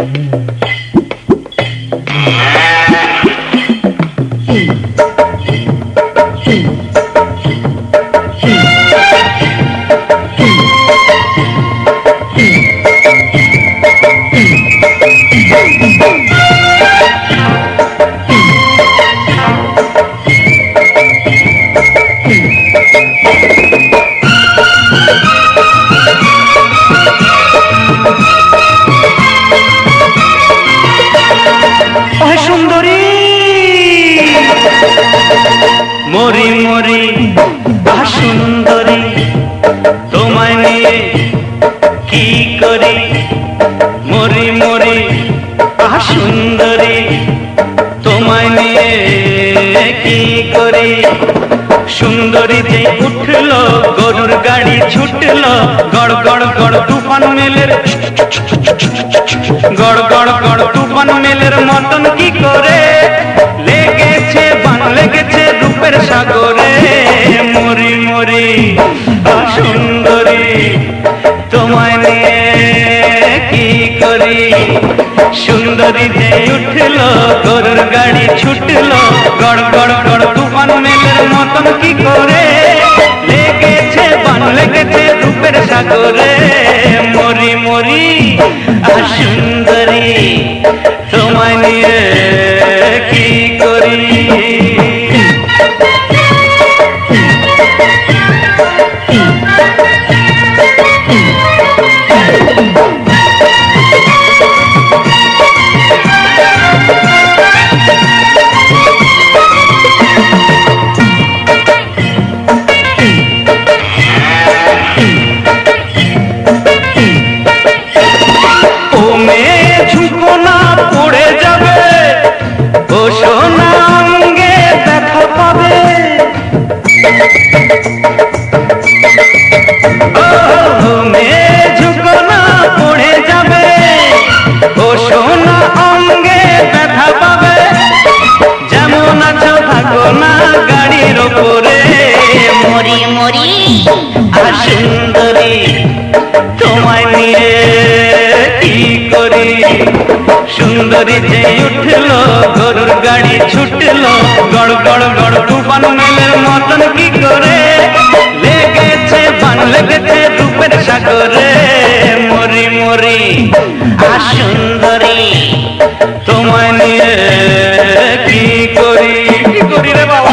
মরি মরি সুন্দরী তোমায় নিয়ে কি করি, মরি মরি সুন্দরী তোমায় নিয়ে কি করি। সুন্দরী যে উঠল গরুর গাড়ি ছুটল, গড় গড় গড় তুফান মেলের, গড় গড় গড় তুফান মেলের মতন কি করে লেগেছে বান লেগেছে রূপের সাগরে। মরি মরি সুন্দরী তোমায় নিয়ে কি করি। সুন্দরী যে উঠল গরুর গাড়ি ছুটল, গড় গড় গড় তুফান মেলের মতন কি করে লেগেছে বান লেগেছে রূপের সাগরে। মরি মরি সুন্দরী তোমায় নিয়ে কি করি। সুন্দরী তোমায় নিয়ে কি করি। সুন্দরী যে উঠল গরুর গাড়ি ছুটল, গড় গড় গড় তুফান মেলের মতন কি করে লেগেছে বান লেগেছে রূপের সাগরে। মরি মরি সুন্দরী তোমায় নিয়ে কি করি, কি করি রে বাবা।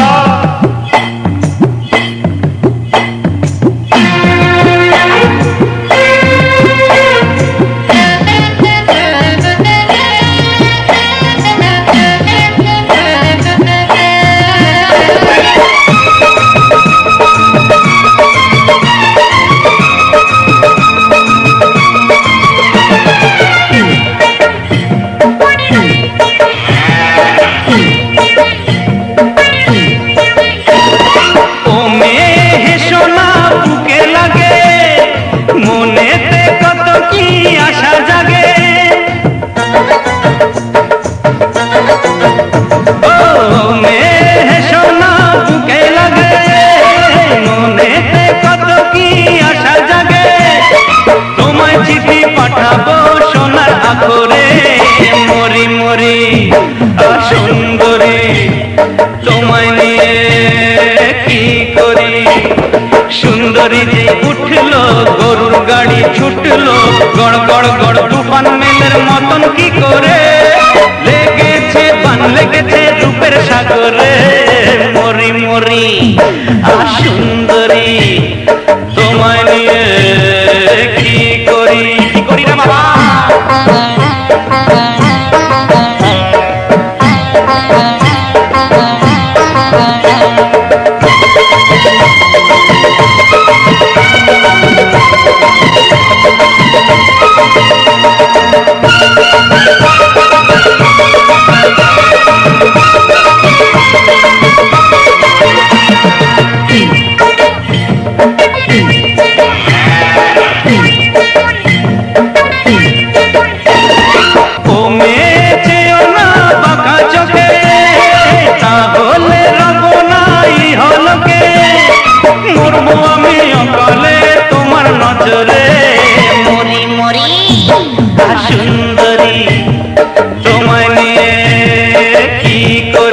মরি মরি সুন্দরী তোমায় নিয়ে কি করি। সুন্দরী যে উঠল গরুর গাড়ি ছুটল, গড় গড় গড় তুফান মেলের মতন কি করে লেগেছে বান লেগেছে রূপের সাগরে। মরি মরি সুন্দরী তোমায় নিয়ে কি করি, কি করি রে বাবা।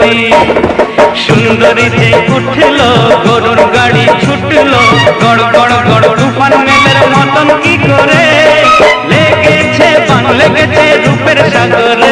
করি। সুন্দরী যে উঠলো গরুর গাড়ি ছুটলো, গড় গড় গড় তুফান মেলের মতন কি করে লেগেছে বান লেগেছে রূপের সাগরে।